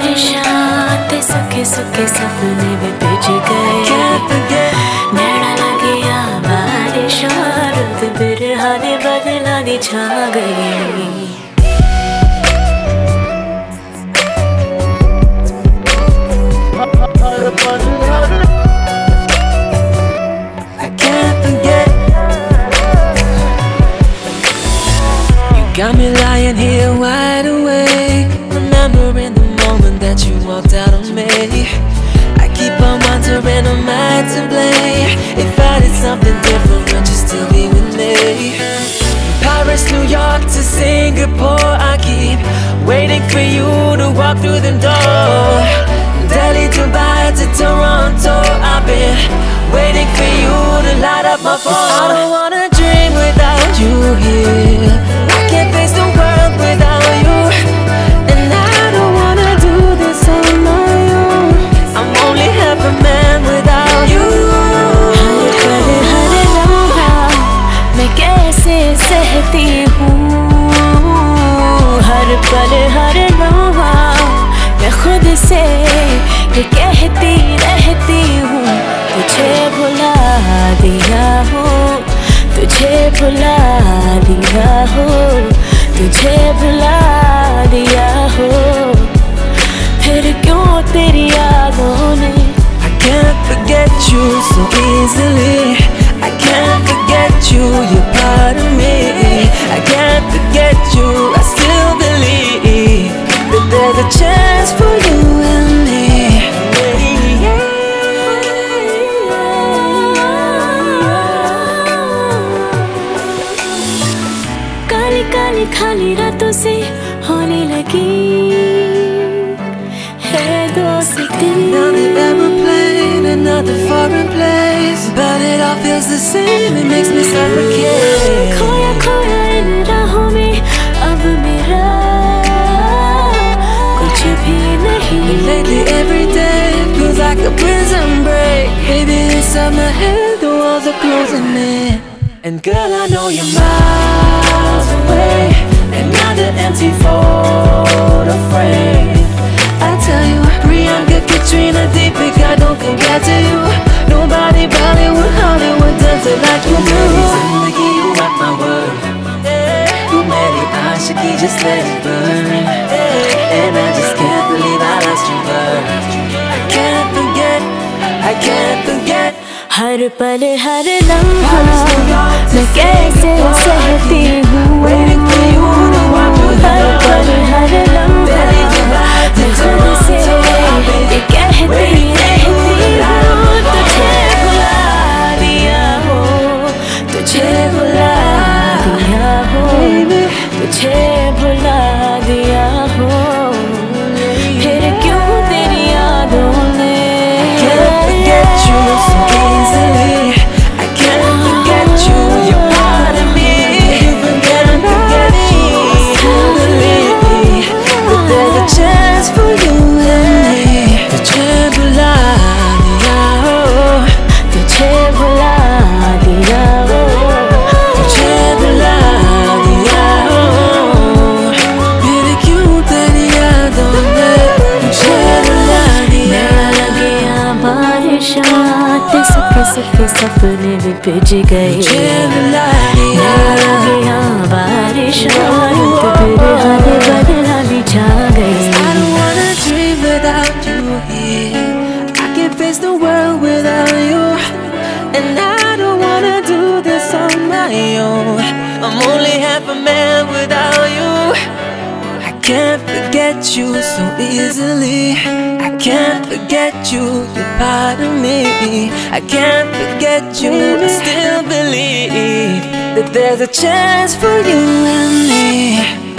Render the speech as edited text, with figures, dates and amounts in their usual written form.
बारिशां ते सुखे सुखे सपने में भिज गए। नैना लगिया बारिशां रुत बिरहा ने बदला दी छा गई। Got me lying here wide awake, remembering the moment that you walked out on me. I keep on wondering, am I to blame? If I did something different, would you still be with me? Paris, New York to Singapore, I keep waiting for you to walk through the door. Delhi, Dubai to Toronto, I've been waiting for you to light up my phone. I don't wanna dream without you here. Can't face the world without you, and I don't wanna do this on my own. I'm only half a man without you. हर पल हर लम्हा मैं कैसे सहती हूँ, हर पल हर लम्हा मैं खुद से ये कहती रहती हूँ। तुझे भुला दिया हो, तुझे भुला दिया हो, तुझे भुला दिया हो, फिर क्यों तेरी यादों ने। I can't forget you so easily. I can't forget you, you're part of me. I can't forget you, I still believe that there's a chance for you and me. Kali Kali खाली रातों से होने लगी है दोस्ती। Another airplane, another foreign place, but it all feels the same, it makes me suffocate. खोया खोया इन राहों में अब मेरा कुछ भी नहीं। Lately every day feels like a prison break. Maybe inside my head the walls are closing in. And girl, I know you're miles away, another empty photo frame. I tell you, Priyanka, Katrina, Deepika don't compare to you. Nobody Bollywood, Hollywood does it like you do. Zindagi, you rock my world. You made it, Ashiki, just let it burn. And I just can't believe I lost your word. I can't forget, I can't forget. हर पल हर लम्हा मैं कैसे सहती हूँ, हर पल हर लम्हा मैं खुद से ये कहती रहती हूँ। तुझे भुला दिया हो, तुझे भुला दिया हो, तुझे भुला दिया हो, फिर क्यों तेरी यादों ने। Can't forget you so easily. I can't forget you, you're part of me. Can't forget you, still believe that there's a chance for you and me. तुझे भुला दिया हो, तुझे भुला दिया हो, तुझे भुला दिया हो, फिर क्यों तेरी यादों ने मुझे भुला दिया। नैना लगिया बारिशां ते सुखे सुखे सपने में भिज गए। मुझे भुला दिया। नैना लगिया बारिशां रुत बिरहा ने बदला दी छा गई। I don't wanna dream without you here. I can't face the world without you, and I don't wanna do this on my own. I'm only half a man without you. I can't forget you so easily. I can't forget you, you're part of me. I can't forget you, I still believe that there's a chance for you and me.